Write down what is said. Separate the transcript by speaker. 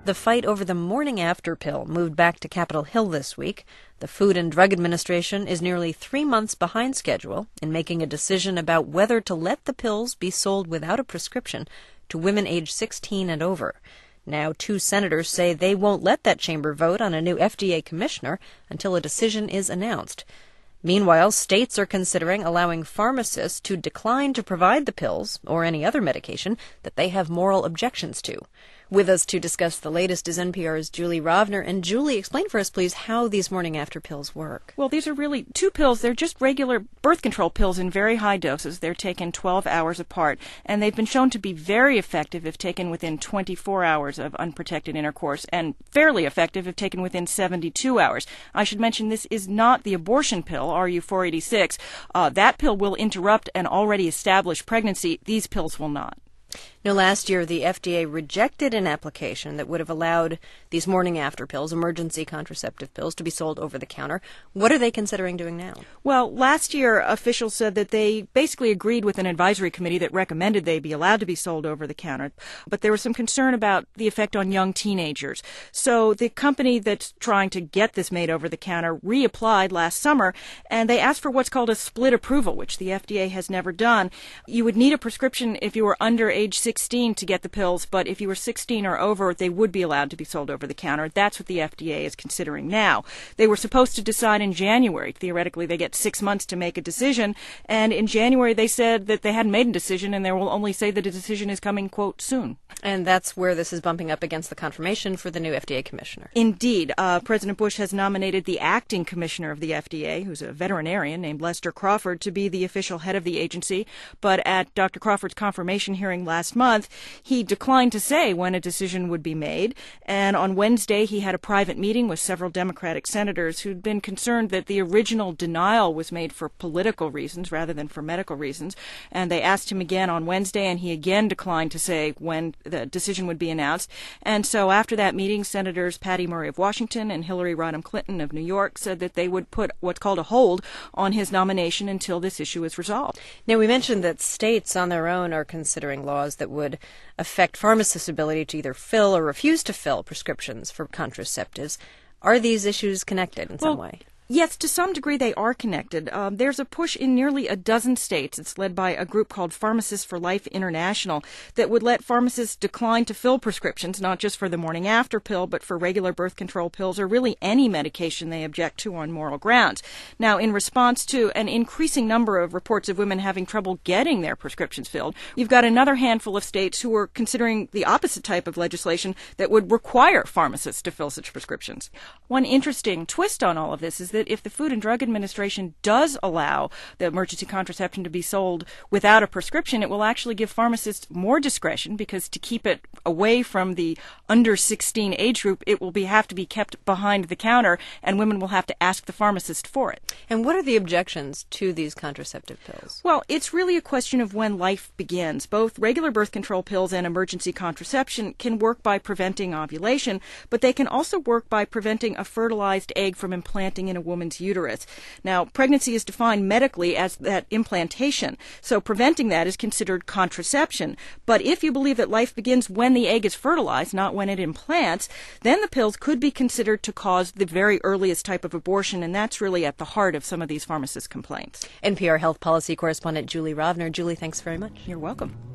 Speaker 1: The fight over the morning after pill moved back to Capitol Hill this week. The Food and Drug Administration is nearly 3 months behind schedule in making a decision about whether to let the pills be sold without a prescription to women aged 16 and over. Now, 2 senators say they won't let that chamber vote on a new FDA commissioner until a decision is announced. Meanwhile, states are considering allowing pharmacists to decline to provide the pills or any other medication that they have moral objections to. With us to discuss the latest is NPR's Julie Rovner. And Julie, explain for us, please, how these morning after pills work.
Speaker 2: Well, these are really 2 pills. They're just regular birth control pills in very high doses. They're taken 12 hours apart, and they've been shown to be very effective if taken within 24 hours of unprotected intercourse, and fairly effective if taken within 72 hours. I should mention this is not the abortion pill, RU486. That pill will interrupt an already established pregnancy. These pills will not.
Speaker 1: Now, last year, the FDA rejected an application that would have allowed these morning after pills, emergency contraceptive pills, to be sold over the counter. What are they considering doing now?
Speaker 2: Well, last year, officials said that they basically agreed with an advisory committee that recommended they be allowed to be sold over the counter. But there was some concern about the effect on young teenagers. So the company that's trying to get this made over the counter reapplied last summer, and they asked for what's called a split approval, which the FDA has never done. You would need a prescription if you were under age 16 to get the pills, but if you were 16 or over, they would be allowed to be sold over the counter. That's what the FDA is considering now. They were supposed to decide in January. Theoretically, they get 6 months to make a decision, and in January they said that they hadn't made a decision, and they will only say that a decision is coming, quote, soon.
Speaker 1: And that's where this is bumping up against the confirmation for the new FDA commissioner.
Speaker 2: Indeed. President Bush has nominated the acting commissioner of the FDA, who's a veterinarian named Lester Crawford, to be the official head of the agency. But at Dr. Crawford's confirmation hearing last month, he declined to say when a decision would be made. And on Wednesday, he had a private meeting with several Democratic senators who'd been concerned that the original denial was made for political reasons rather than for medical reasons. And they asked him again on Wednesday, and he again declined to say when the decision would be announced. And so after that meeting, Senators Patty Murray of Washington and Hillary Rodham Clinton of New York said that they would put what's called a hold on his nomination until this issue is resolved.
Speaker 1: Now, we mentioned that states on their own are considering laws that would affect pharmacists' ability to either fill or refuse to fill prescriptions for contraceptives. Are these issues connected in some way?
Speaker 2: Yes, to some degree they are connected. There's a push in nearly a dozen states. It's led by a group called Pharmacists for Life International that would let pharmacists decline to fill prescriptions, not just for the morning after pill, but for regular birth control pills or really any medication they object to on moral grounds. Now, in response to an increasing number of reports of women having trouble getting their prescriptions filled, you've got another handful of states who are considering the opposite type of legislation that would require pharmacists to fill such prescriptions. One interesting twist on all of this is that if the Food and Drug Administration does allow the emergency contraception to be sold without a prescription, it will actually give pharmacists more discretion, because to keep it away from the under 16 age group, it will have to be kept behind the counter, and women will have to ask the pharmacist for it.
Speaker 1: And what are the objections to these contraceptive pills?
Speaker 2: Well, it's really a question of when life begins. Both regular birth control pills and emergency contraception can work by preventing ovulation, but they can also work by preventing a fertilized egg from implanting in a woman's uterus. Now, pregnancy is defined medically as that implantation, so preventing that is considered contraception. But if you believe that life begins when the egg is fertilized, not when it implants, then the pills could be considered to cause the very earliest type of abortion, and that's really at the heart of some of these pharmacists' complaints.
Speaker 1: NPR health policy correspondent Julie Rovner. Julie, thanks very much.
Speaker 2: You're welcome.